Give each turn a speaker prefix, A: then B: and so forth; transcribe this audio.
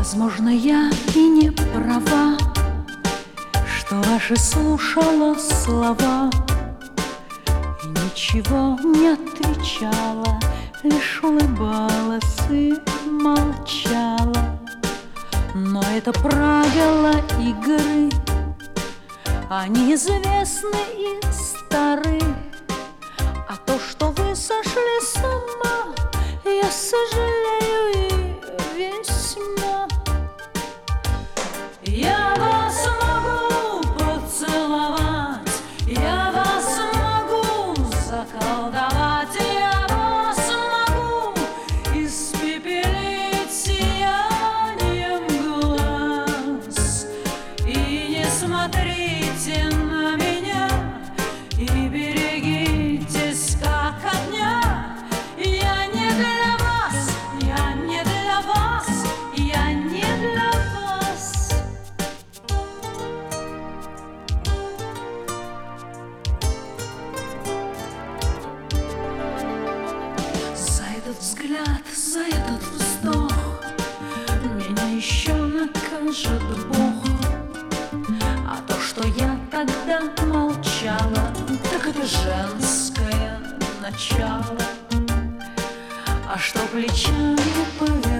A: Возможно, я и не права, что ваши слушала слова и ничего не отвечала, лишь улыбалась и молчала. Но это правила игры, они известны и стары. А то, что вы сошли с ума, я сожалею и весьма. Я вас могу поцеловать, я вас могу заколдовать, я вас могу испепелить сиянием глаз. И не смотрите на меня, и берегитесь как огня. Я не для вас, я не для вас, я не для вас. За этот взгляд, за этот вздох меня еще накажет Бог. А то, что я тогда молчала, так это женское начало. А что плечами повернула,